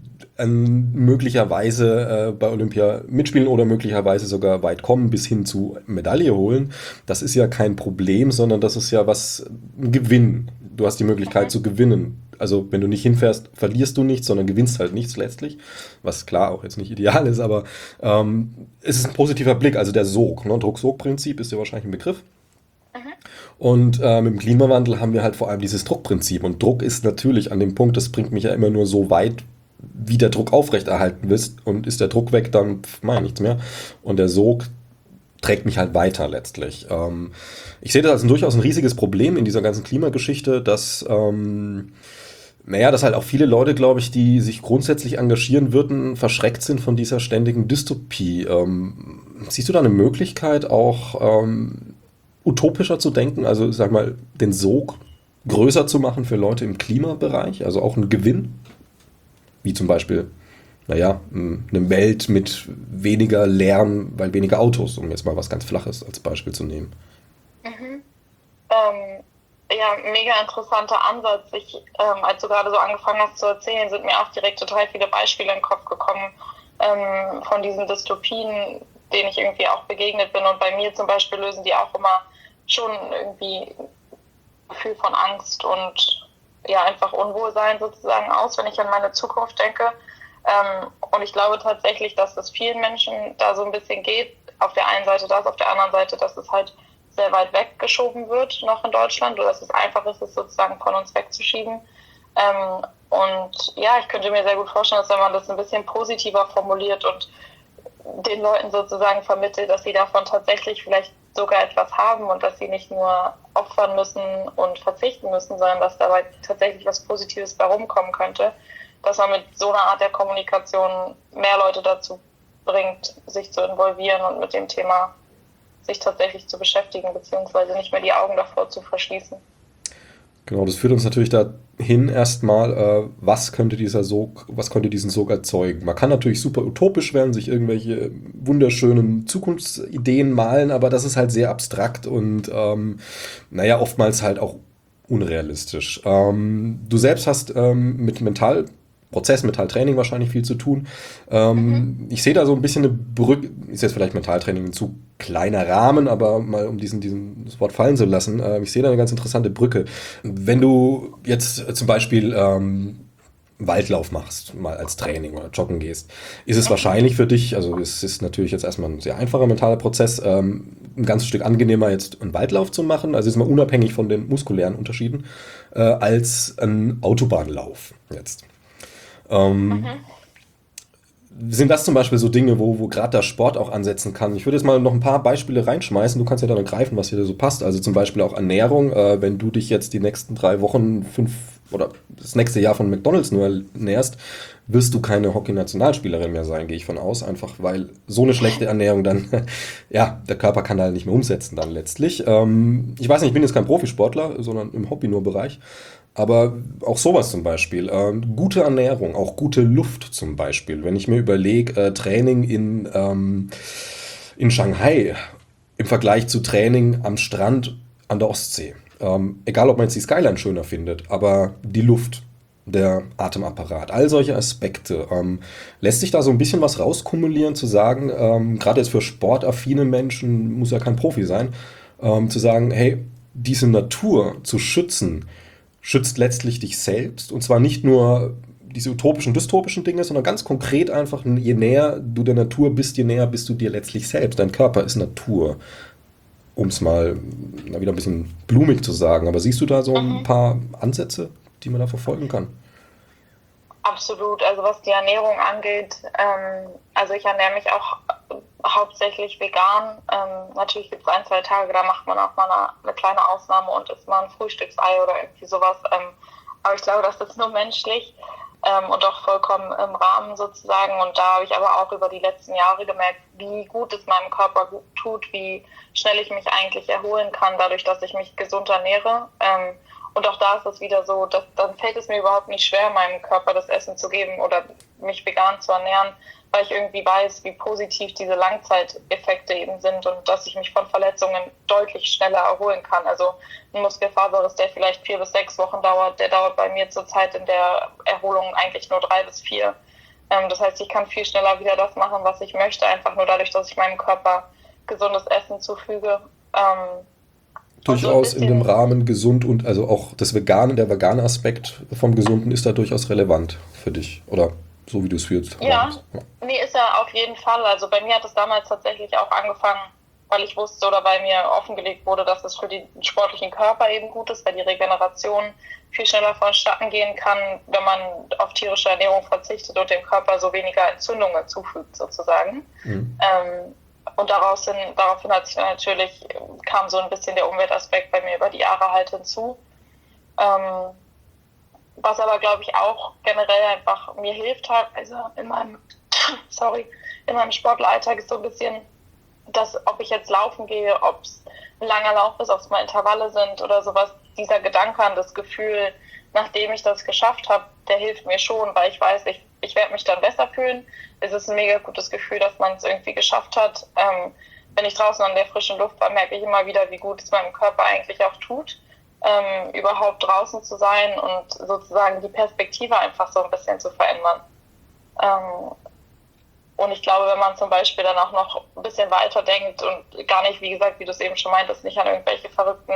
ähm, möglicherweise äh, bei Olympia mitspielen oder möglicherweise sogar weit kommen bis hin zu Medaille holen. Das ist ja kein Problem, sondern das ist ja was, ein Gewinn. Du hast die Möglichkeit Mhm. zu gewinnen. Also wenn du nicht hinfährst, verlierst du nichts, sondern gewinnst halt nichts letztlich. Was klar auch jetzt nicht ideal ist, aber ähm, es ist ein positiver Blick. Also der Sog, ne? Druck-Sog-Prinzip ist ja wahrscheinlich ein Begriff. Mhm. Und äh, mit dem Klimawandel haben wir halt vor allem dieses Druckprinzip. Und Druck ist natürlich an dem Punkt, das bringt mich ja immer nur so weit, wie der Druck aufrechterhalten wird. Und ist der Druck weg, dann mache ich nichts mehr. Und der Sog trägt mich halt weiter letztlich. Ähm, ich sehe das als ein durchaus ein riesiges Problem in dieser ganzen Klimageschichte, dass, ähm, naja, dass halt auch viele Leute, glaube ich, die sich grundsätzlich engagieren würden, verschreckt sind von dieser ständigen Dystopie. Ähm, siehst du da eine Möglichkeit, auch ähm, utopischer zu denken, also sag mal, den Sog größer zu machen für Leute im Klimabereich, also auch einen Gewinn, wie zum Beispiel, naja, eine Welt mit weniger Lärm, weil weniger Autos, um jetzt mal was ganz Flaches als Beispiel zu nehmen. Mhm. Ähm, ja, mega interessanter Ansatz. Ich, ähm, als du gerade so angefangen hast zu erzählen, sind mir auch direkt total viele Beispiele in den Kopf gekommen ähm, von diesen Dystopien, denen ich irgendwie auch begegnet bin. Und bei mir zum Beispiel lösen die auch immer schon irgendwie ein Gefühl von Angst und ja, einfach Unwohlsein sozusagen aus, wenn ich an meine Zukunft denke. Ähm, und ich glaube tatsächlich, dass es vielen Menschen da so ein bisschen geht. Auf der einen Seite das, auf der anderen Seite, dass es halt sehr weit weggeschoben wird noch in Deutschland oder dass es einfach ist, es sozusagen von uns wegzuschieben. Ähm, und ja, ich könnte mir sehr gut vorstellen, dass wenn man das ein bisschen positiver formuliert und den Leuten sozusagen vermittelt, dass sie davon tatsächlich vielleicht sogar etwas haben und dass sie nicht nur opfern müssen und verzichten müssen, sondern dass dabei tatsächlich was Positives bei rumkommen könnte, dass man mit so einer Art der Kommunikation mehr Leute dazu bringt, sich zu involvieren und mit dem Thema sich tatsächlich zu beschäftigen, beziehungsweise nicht mehr die Augen davor zu verschließen. Genau, das führt uns natürlich dahin erstmal, äh, was könnte dieser Sog, was könnte diesen Sog erzeugen. Man kann natürlich super utopisch werden, sich irgendwelche wunderschönen Zukunftsideen malen, aber das ist halt sehr abstrakt und ähm, naja, oftmals halt auch unrealistisch. Ähm, du selbst hast ähm, mit Mental Prozess, Mentaltraining wahrscheinlich viel zu tun. Ähm, Mhm. ich sehe da so ein bisschen eine Brücke, ist jetzt vielleicht Mentaltraining ein zu kleiner Rahmen, aber mal um diesen, diesen das Wort fallen zu lassen, äh, ich sehe da eine ganz interessante Brücke. Wenn du jetzt zum Beispiel ähm, Waldlauf machst, mal als Training oder joggen gehst, ist es wahrscheinlich für dich, also es ist natürlich jetzt erstmal ein sehr einfacher mentaler Prozess, ähm, ein ganzes Stück angenehmer jetzt einen Waldlauf zu machen, also ist mal unabhängig von den muskulären Unterschieden, äh, als ein Autobahnlauf jetzt. Ähm, Mhm. Sind das zum Beispiel so Dinge, wo, wo gerade der Sport auch ansetzen kann? Ich würde jetzt mal noch ein paar Beispiele reinschmeißen. Du kannst ja dann greifen, was dir so passt. Also zum Beispiel auch Ernährung. Äh, wenn du dich jetzt die nächsten drei Wochen, fünf oder das nächste Jahr von McDonald's nur ernährst, wirst du keine Hockey-Nationalspielerin mehr sein, gehe ich von aus. Einfach weil so eine schlechte Ernährung dann, ja, der Körper kann halt nicht mehr umsetzen dann letztlich. Ähm, ich weiß nicht, ich bin jetzt kein Profisportler, sondern im Hobby nur Bereich. Aber auch sowas zum Beispiel. Ähm, gute Ernährung, auch gute Luft zum Beispiel. Wenn ich mir überlege, äh, Training in, ähm, in Shanghai im Vergleich zu Training am Strand an der Ostsee. Ähm, egal, ob man jetzt die Skyline schöner findet, aber die Luft, der Atemapparat, all solche Aspekte. Ähm, lässt sich da so ein bisschen was rauskumulieren, zu sagen, ähm, gerade jetzt für sportaffine Menschen, muss ja kein Profi sein, ähm, zu sagen, hey, diese Natur zu schützen, schützt letztlich dich selbst. Und zwar nicht nur diese utopischen, dystopischen Dinge, sondern ganz konkret einfach, je näher du der Natur bist, je näher bist du dir letztlich selbst. Dein Körper ist Natur, um es mal na, wieder ein bisschen blumig zu sagen. Aber siehst du da so ein Mhm. paar Ansätze, die man da verfolgen kann? Absolut. Also was die Ernährung angeht, ähm, also ich ernähre mich auch hauptsächlich vegan. Ähm, natürlich gibt es ein, zwei Tage, da macht man auch mal eine, eine kleine Ausnahme und isst mal ein Frühstücksei oder irgendwie sowas. Ähm, aber ich glaube, das ist nur menschlich ähm, und auch vollkommen im Rahmen sozusagen. Und da habe ich aber auch über die letzten Jahre gemerkt, wie gut es meinem Körper gut tut, wie schnell ich mich eigentlich erholen kann, dadurch, dass ich mich gesund ernähre. Ähm, und auch da ist es wieder so, dass dann fällt es mir überhaupt nicht schwer, meinem Körper das Essen zu geben oder mich vegan zu ernähren, weil ich irgendwie weiß, wie positiv diese Langzeiteffekte eben sind und dass ich mich von Verletzungen deutlich schneller erholen kann. Also ein Muskelfaserriss, der vielleicht vier bis sechs Wochen dauert, der dauert bei mir zurzeit in der Erholung eigentlich nur drei bis vier. Ähm, das heißt, ich kann viel schneller wieder das machen, was ich möchte, einfach nur dadurch, dass ich meinem Körper gesundes Essen zufüge. Ähm, und so ein Durchaus in dem bisschen. Rahmen gesund und also auch das Vegane, der vegane Aspekt vom Gesunden ist da durchaus relevant für dich. Oder so wie du es fühlst. Ja, nee, ist er auf jeden Fall. Also bei mir hat es damals tatsächlich auch angefangen, weil ich wusste oder weil mir offengelegt wurde, dass es für den sportlichen Körper eben gut ist, weil die Regeneration viel schneller vonstatten gehen kann, wenn man auf tierische Ernährung verzichtet und dem Körper so weniger Entzündungen zufügt sozusagen. Mhm. Ähm, und daraus hin, daraufhin hat sich natürlich, kam so ein bisschen der Umweltaspekt bei mir über die Jahre halt hinzu. Ähm, Was aber, glaube ich, auch generell einfach mir hilft halt, also in meinem, sorry, in meinem Sportleralltag ist so ein bisschen, dass ob ich jetzt laufen gehe, ob es ein langer Lauf ist, ob es mal Intervalle sind oder sowas, dieser Gedanke an das Gefühl, nachdem ich das geschafft habe, der hilft mir schon, weil ich weiß, ich, ich werde mich dann besser fühlen. Es ist ein mega gutes Gefühl, dass man es irgendwie geschafft hat. Ähm, wenn ich draußen an der frischen Luft war, merke ich immer wieder, wie gut es meinem Körper eigentlich auch tut, ähm, überhaupt draußen zu sein und sozusagen die Perspektive einfach so ein bisschen zu verändern. Ähm, und ich glaube, wenn man zum Beispiel dann auch noch ein bisschen weiter denkt und gar nicht, wie gesagt, wie du es eben schon meintest, nicht an irgendwelche verrückten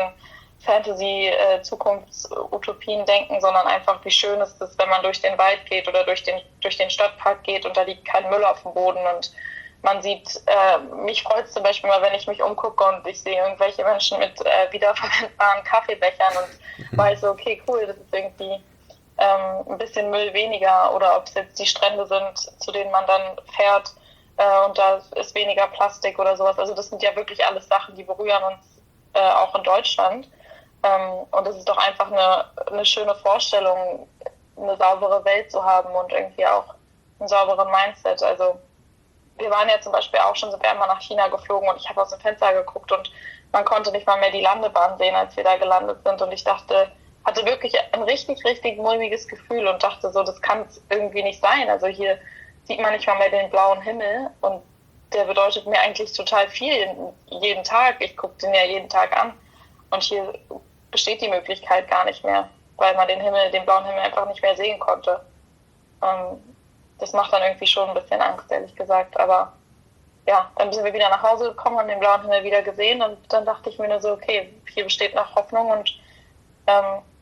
Fantasy-Zukunftsutopien denken, sondern einfach, wie schön ist es, wenn man durch den Wald geht oder durch den, durch den Stadtpark geht und da liegt kein Müll auf dem Boden und man sieht, äh, mich freut es zum Beispiel mal, wenn ich mich umgucke und ich sehe irgendwelche Menschen mit äh, wiederverwendbaren Kaffeebechern und weiß, so, okay, cool, das ist irgendwie ähm, ein bisschen Müll weniger oder ob es jetzt die Strände sind, zu denen man dann fährt äh, und da ist weniger Plastik oder sowas. Also das sind ja wirklich alles Sachen, die berühren uns äh, auch in Deutschland. Ähm, und es ist doch einfach eine, eine schöne Vorstellung, eine saubere Welt zu haben und irgendwie auch einen sauberen Mindset. Also wir waren ja zum Beispiel auch schon, sind wir einmal nach China geflogen und ich habe aus dem Fenster geguckt und man konnte nicht mal mehr die Landebahn sehen, als wir da gelandet sind. Und ich dachte, hatte wirklich ein richtig, richtig mulmiges Gefühl und dachte so, das kann es irgendwie nicht sein. Also hier sieht man nicht mal mehr den blauen Himmel und der bedeutet mir eigentlich total viel jeden Tag. Ich gucke den ja jeden Tag an und hier besteht die Möglichkeit gar nicht mehr, weil man den Himmel, den blauen Himmel einfach nicht mehr sehen konnte. Ähm, das macht dann irgendwie schon ein bisschen Angst, ehrlich gesagt. Aber ja, dann sind wir wieder nach Hause gekommen und den blauen Himmel wieder gesehen und dann dachte ich mir nur so, okay, hier besteht noch Hoffnung und ähm,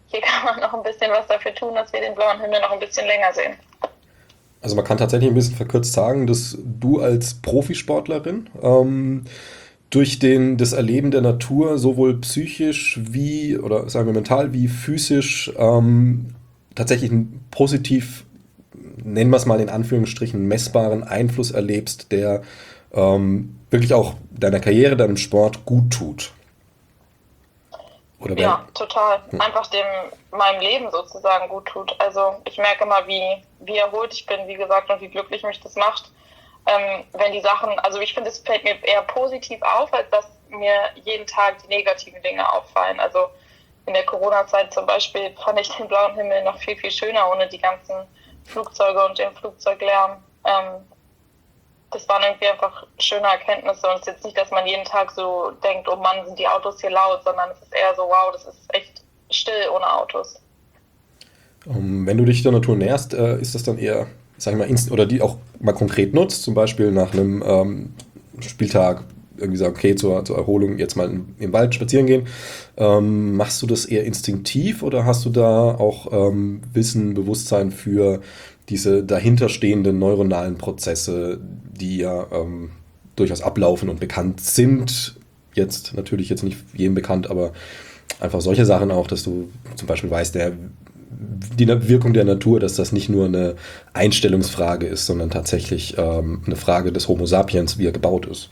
hier kann man noch ein bisschen was dafür tun, dass wir den blauen Himmel noch ein bisschen länger sehen. Also man kann tatsächlich ein bisschen verkürzt sagen, dass du als Profisportlerin ähm, durch den, das Erleben der Natur sowohl psychisch wie, oder sagen wir mental, wie physisch ähm, tatsächlich einen positiv, nennen wir es mal in Anführungsstrichen, messbaren Einfluss erlebst, der ähm, wirklich auch deiner Karriere, deinem Sport gut tut. Oder ja, total. Hm. Einfach dem meinem Leben sozusagen gut tut. Also ich merke immer, wie, wie erholt ich bin, wie gesagt, und wie glücklich mich das macht. Ähm, wenn die Sachen, also ich finde, es fällt mir eher positiv auf, als dass mir jeden Tag die negativen Dinge auffallen. Also in der Corona-Zeit zum Beispiel fand ich den blauen Himmel noch viel, viel schöner ohne die ganzen Flugzeuge und den Flugzeuglärm. Ähm, das waren irgendwie einfach schöne Erkenntnisse und es ist jetzt nicht, dass man jeden Tag so denkt, oh Mann, sind die Autos hier laut, sondern es ist eher so, wow, das ist echt still ohne Autos. Um, wenn du dich der Natur näherst, äh, ist das dann eher, sag ich mal, inst- oder die auch mal konkret nutzt, zum Beispiel nach einem ähm, Spieltag irgendwie sagen, okay, zur, zur Erholung jetzt mal im, im Wald spazieren gehen. Ähm, machst du das eher instinktiv oder hast du da auch ähm, Wissen, Bewusstsein für diese dahinterstehenden neuronalen Prozesse, die ja ähm, durchaus ablaufen und bekannt sind? Jetzt natürlich jetzt nicht jedem bekannt, aber einfach solche Sachen auch, dass du zum Beispiel weißt, der, die Wirkung der Natur, dass das nicht nur eine Einstellungsfrage ist, sondern tatsächlich ähm, eine Frage des Homo sapiens, wie er gebaut ist.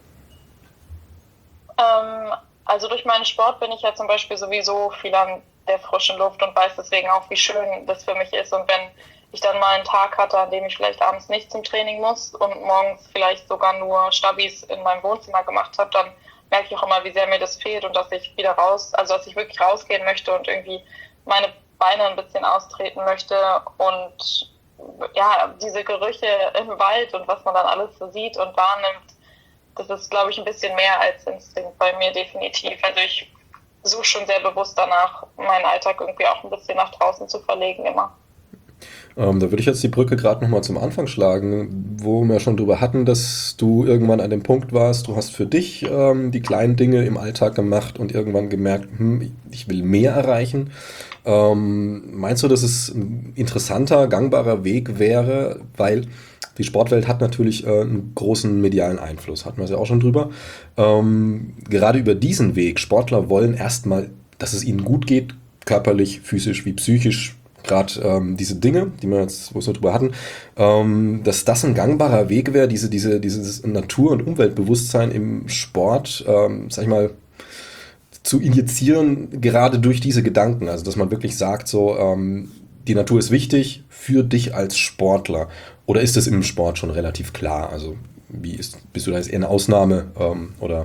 Ähm, also durch meinen Sport bin ich ja zum Beispiel sowieso viel an der frischen Luft und weiß deswegen auch, wie schön das für mich ist. Und wenn ich dann mal einen Tag hatte, an dem ich vielleicht abends nicht zum Training muss und morgens vielleicht sogar nur Stabis in meinem Wohnzimmer gemacht habe, dann merke ich auch immer, wie sehr mir das fehlt und dass ich wieder raus, also dass ich wirklich rausgehen möchte und irgendwie meine Beine ein bisschen austreten möchte und ja, diese Gerüche im Wald und was man dann alles so sieht und wahrnimmt, das ist, glaube ich, ein bisschen mehr als Instinkt bei mir definitiv. Also ich suche schon sehr bewusst danach, meinen Alltag irgendwie auch ein bisschen nach draußen zu verlegen immer. Ähm, da würde ich jetzt die Brücke gerade nochmal zum Anfang schlagen, wo wir schon drüber hatten, dass du irgendwann an dem Punkt warst, du hast für dich ähm, die kleinen Dinge im Alltag gemacht und irgendwann gemerkt, hm, ich will mehr erreichen. Ähm, meinst du, dass es ein interessanter, gangbarer Weg wäre, weil die Sportwelt hat natürlich äh, einen großen medialen Einfluss, hatten wir es ja auch schon drüber. Ähm, gerade über diesen Weg, Sportler wollen erstmal, dass es ihnen gut geht, körperlich, physisch wie psychisch, gerade ähm, diese Dinge, die wir jetzt, wo wir so drüber hatten, ähm, dass das ein gangbarer Weg wäre, diese, diese, dieses Natur- und Umweltbewusstsein im Sport, ähm, sag ich mal, zu injizieren, gerade durch diese Gedanken. Also, dass man wirklich sagt, so, ähm, die Natur ist wichtig für dich als Sportler. Oder ist das im Sport schon relativ klar? Also, wie ist, bist du da jetzt eher eine Ausnahme ähm, oder?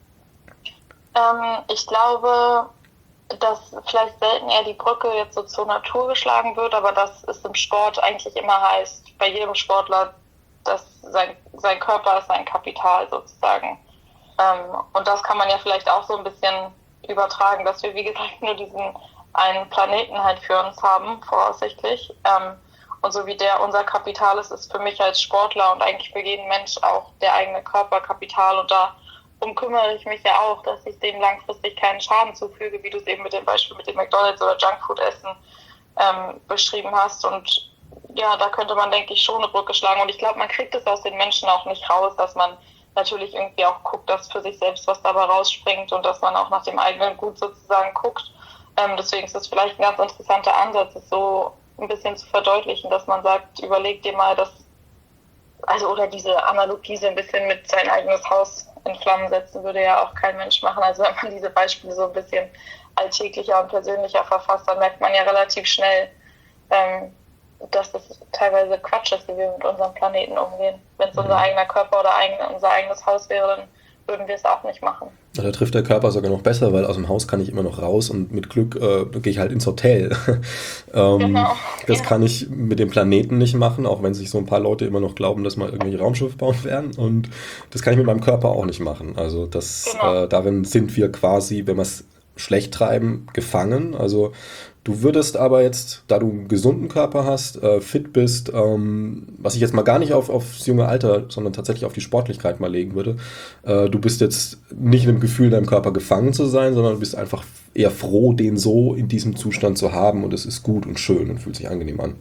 Ähm, ich glaube, dass vielleicht selten eher die Brücke jetzt so zur Natur geschlagen wird, aber dass es im Sport eigentlich immer heißt, bei jedem Sportler, dass sein, sein Körper ist sein Kapital sozusagen. Ähm, und das kann man ja vielleicht auch so ein bisschen übertragen, dass wir, wie gesagt, nur diesen einen Planeten halt für uns haben, voraussichtlich. Ähm, und so wie der unser Kapital ist, ist für mich als Sportler und eigentlich für jeden Mensch auch der eigene Körper Kapital. Und darum kümmere ich mich ja auch, dass ich dem langfristig keinen Schaden zufüge, wie du es eben mit dem Beispiel mit dem McDonald's oder Junkfood-Essen ähm, beschrieben hast. Und ja, da könnte man, denke ich, schon eine Brücke schlagen. Und ich glaube, man kriegt es aus den Menschen auch nicht raus, dass man natürlich irgendwie auch guckt, dass für sich selbst was dabei rausspringt und dass man auch nach dem eigenen Gut sozusagen guckt. Ähm, deswegen ist das vielleicht ein ganz interessanter Ansatz, es so ein bisschen zu verdeutlichen, dass man sagt, überleg dir mal, dass, also oder diese Analogie so ein bisschen mit sein eigenes Haus in Flammen setzen, würde ja auch kein Mensch machen. Also wenn man diese Beispiele so ein bisschen alltäglicher und persönlicher verfasst, dann merkt man ja relativ schnell, ähm, dass das teilweise Quatsch ist, wie wir mit unserem Planeten umgehen. Wenn es unser eigener Körper oder eigen, unser eigenes Haus wäre, dann würden wir es auch nicht machen. Da trifft der Körper sogar noch besser, weil aus dem Haus kann ich immer noch raus und mit Glück äh, gehe ich halt ins Hotel. ähm, genau. Das ja. kann ich mit dem Planeten nicht machen, auch wenn sich so ein paar Leute immer noch glauben, dass mal irgendwelche Raumschiffe bauen werden. Und das kann ich mit meinem Körper auch nicht machen. Also das, genau. äh, darin sind wir quasi, wenn man es Schlechttreiben gefangen. Also du würdest aber jetzt, da du einen gesunden Körper hast, äh, fit bist, ähm, was ich jetzt mal gar nicht auf, aufs junge Alter, sondern tatsächlich auf die Sportlichkeit mal legen würde, äh, du bist jetzt nicht in dem Gefühl, deinem Körper gefangen zu sein, sondern du bist einfach eher froh, den so in diesem Zustand zu haben und es ist gut und schön und fühlt sich angenehm an.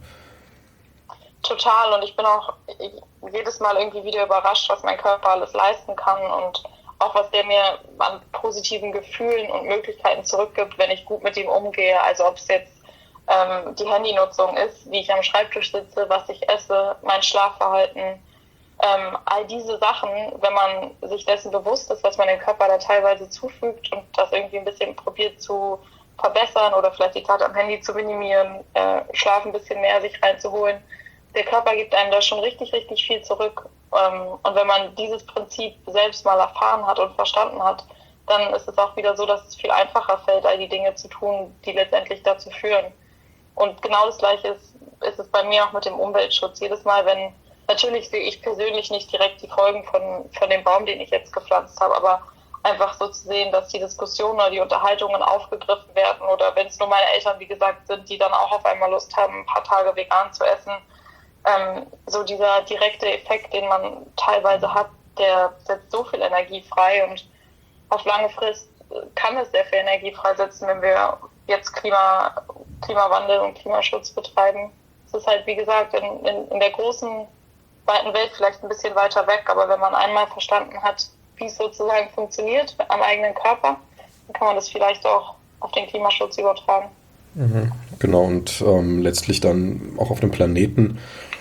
Total, und ich bin auch jedes Mal irgendwie wieder überrascht, was mein Körper alles leisten kann und auch was der mir an positiven Gefühlen und Möglichkeiten zurückgibt, wenn ich gut mit ihm umgehe. Also ob es jetzt ähm, die Handynutzung ist, wie ich am Schreibtisch sitze, was ich esse, mein Schlafverhalten, ähm, all diese Sachen, wenn man sich dessen bewusst ist, was man dem Körper da teilweise zufügt und das irgendwie ein bisschen probiert zu verbessern oder vielleicht die Zeit am Handy zu minimieren, äh, Schlaf ein bisschen mehr sich reinzuholen. Der Körper gibt einem da schon richtig, richtig viel zurück. Und wenn man dieses Prinzip selbst mal erfahren hat und verstanden hat, dann ist es auch wieder so, dass es viel einfacher fällt, all die Dinge zu tun, die letztendlich dazu führen. Und genau das Gleiche ist, ist es bei mir auch mit dem Umweltschutz. Jedes Mal, wenn, natürlich sehe ich persönlich nicht direkt die Folgen von, von dem Baum, den ich jetzt gepflanzt habe, aber einfach so zu sehen, dass die Diskussionen oder die Unterhaltungen aufgegriffen werden oder wenn es nur meine Eltern, wie gesagt, sind, die dann auch auf einmal Lust haben, ein paar Tage vegan zu essen, Ähm, so dieser direkte Effekt, den man teilweise hat, der setzt so viel Energie frei und auf lange Frist kann es sehr viel Energie freisetzen, wenn wir jetzt Klima, Klimawandel und Klimaschutz betreiben. Es ist halt, wie gesagt, in, in, in der großen, weiten Welt vielleicht ein bisschen weiter weg, aber wenn man einmal verstanden hat, wie es sozusagen funktioniert am eigenen Körper, dann kann man das vielleicht auch auf den Klimaschutz übertragen. Mhm. Genau, und ähm, letztlich dann auch auf dem Planeten.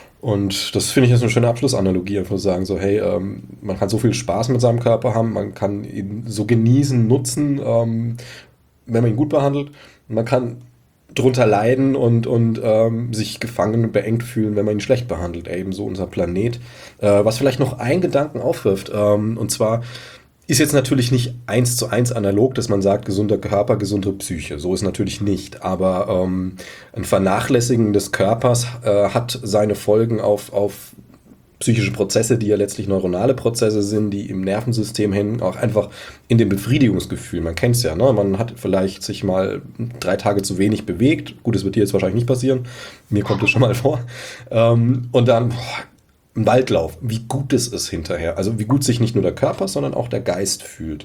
Und das finde ich jetzt eine schöne Abschlussanalogie, einfach zu sagen, so hey, ähm, man kann so viel Spaß mit seinem Körper haben, man kann ihn so genießen, nutzen, ähm, wenn man ihn gut behandelt. Man kann drunter leiden und, und ähm, sich gefangen und beengt fühlen, wenn man ihn schlecht behandelt. Ebenso unser Planet. Äh, was vielleicht noch einen Gedanken aufwirft, ähm, und zwar ist jetzt natürlich nicht eins zu eins analog, dass man sagt, gesunder Körper, gesunde Psyche. So ist natürlich nicht. Aber ähm, ein Vernachlässigen des Körpers äh, hat seine Folgen auf, auf psychische Prozesse, die ja letztlich neuronale Prozesse sind, die im Nervensystem hängen, auch einfach in dem Befriedigungsgefühl. Man kennt es ja, ne? Man hat vielleicht sich mal drei Tage zu wenig bewegt. Gut, das wird dir jetzt wahrscheinlich nicht passieren. Mir kommt es schon mal vor. Ähm, und dann, boah, ein Waldlauf, wie gut es ist hinterher. Also wie gut sich nicht nur der Körper, sondern auch der Geist fühlt.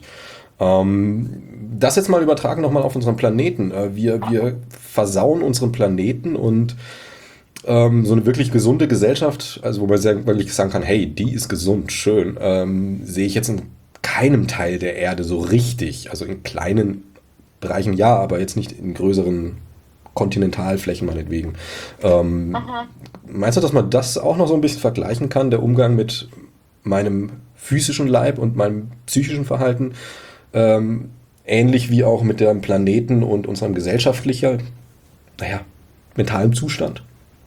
Ähm, das jetzt mal übertragen nochmal auf unseren Planeten. Äh, wir, wir versauen unseren Planeten und ähm, so eine wirklich gesunde Gesellschaft, also wo man sehr, wirklich sagen kann, hey, die ist gesund, schön, ähm, sehe ich jetzt in keinem Teil der Erde so richtig. Also in kleinen Bereichen ja, aber jetzt nicht in größeren Kontinentalflächen meinetwegen. Ähm, meinst du, dass man das auch noch so ein bisschen vergleichen kann, der Umgang mit meinem physischen Leib und meinem psychischen Verhalten, ähm, ähnlich wie auch mit dem Planeten und unserem gesellschaftlichen, naja, mentalen Zustand?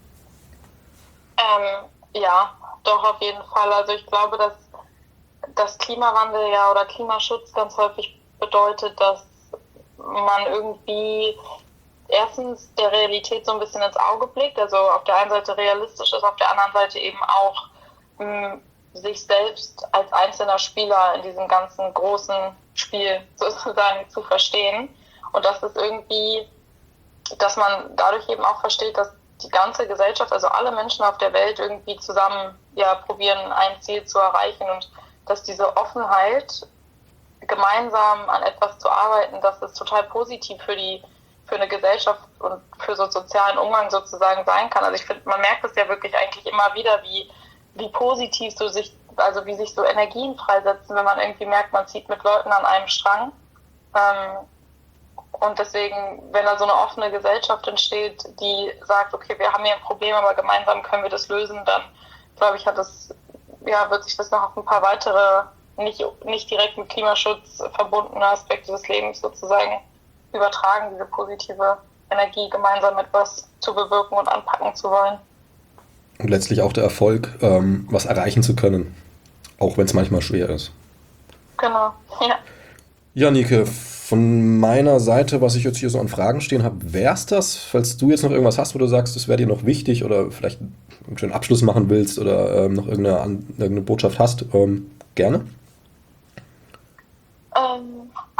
Ähm, ja, doch auf jeden Fall. Also ich glaube, dass das Klimawandel ja oder Klimaschutz ganz häufig bedeutet, dass man irgendwie erstens der Realität so ein bisschen ins Auge blickt, also auf der einen Seite realistisch ist, auf der anderen Seite eben auch mh, sich selbst als einzelner Spieler in diesem ganzen großen Spiel sozusagen zu verstehen. Und das ist irgendwie, dass man dadurch eben auch versteht, dass die ganze Gesellschaft, also alle Menschen auf der Welt irgendwie zusammen ja probieren, ein Ziel zu erreichen und dass diese Offenheit, gemeinsam an etwas zu arbeiten, das ist total positiv für die für eine Gesellschaft und für so sozialen Umgang sozusagen sein kann. Also ich finde, man merkt es ja wirklich eigentlich immer wieder, wie, wie positiv so sich, also wie sich so Energien freisetzen, wenn man irgendwie merkt, man zieht mit Leuten an einem Strang. Ähm, und deswegen, wenn da so eine offene Gesellschaft entsteht, die sagt, okay, wir haben hier ein Problem, aber gemeinsam können wir das lösen, dann glaube ich, hat das, ja, wird sich das noch auf ein paar weitere, nicht, nicht direkt mit Klimaschutz verbundene Aspekte des Lebens sozusagen übertragen, diese positive Energie, gemeinsam etwas zu bewirken und anpacken zu wollen. Und letztlich auch der Erfolg, ähm, was erreichen zu können, auch wenn es manchmal schwer ist. Genau, ja. Ja, Nike, von meiner Seite, was ich jetzt hier so an Fragen stehen habe, wär's das? Falls du jetzt noch irgendwas hast, wo du sagst, das wäre dir noch wichtig oder vielleicht einen schönen Abschluss machen willst oder ähm, noch irgendeine, an, irgendeine Botschaft hast, ähm, gerne. Ähm,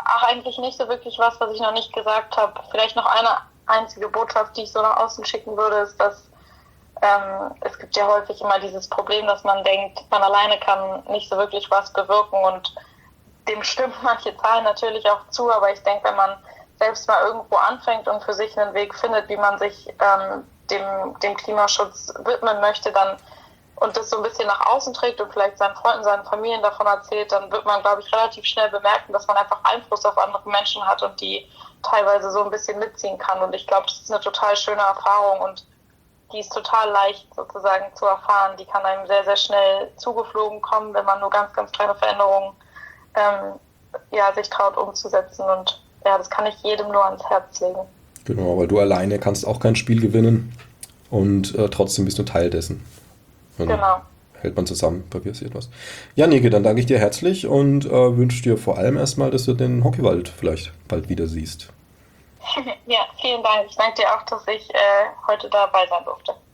ach, eigentlich nicht so wirklich was, was ich noch nicht gesagt habe. Vielleicht noch eine einzige Botschaft, die ich so nach außen schicken würde, ist, dass ähm, es gibt ja häufig immer dieses Problem, dass man denkt, man alleine kann nicht so wirklich was bewirken, und dem stimmen manche Zahlen natürlich auch zu, aber ich denke, wenn man selbst mal irgendwo anfängt und für sich einen Weg findet, wie man sich ähm, dem, dem Klimaschutz widmen möchte, dann und das so ein bisschen nach außen trägt und vielleicht seinen Freunden, seinen Familien davon erzählt, dann wird man, glaube ich, relativ schnell bemerken, dass man einfach Einfluss auf andere Menschen hat und die teilweise so ein bisschen mitziehen kann. Und ich glaube, das ist eine total schöne Erfahrung und die ist total leicht sozusagen zu erfahren. Die kann einem sehr, sehr schnell zugeflogen kommen, wenn man nur ganz, ganz kleine Veränderungen ähm, ja, sich traut umzusetzen. Und ja, das kann ich jedem nur ans Herz legen. Genau, weil du alleine kannst auch kein Spiel gewinnen und äh, trotzdem bist du Teil dessen. Und genau. Hält man zusammen, passiert was. Ja, Nike, dann danke ich dir herzlich und äh, wünsche dir vor allem erstmal, dass du den Hockeywald vielleicht bald wieder siehst. Ja, vielen Dank. Ich danke dir auch, dass ich äh, heute dabei sein durfte.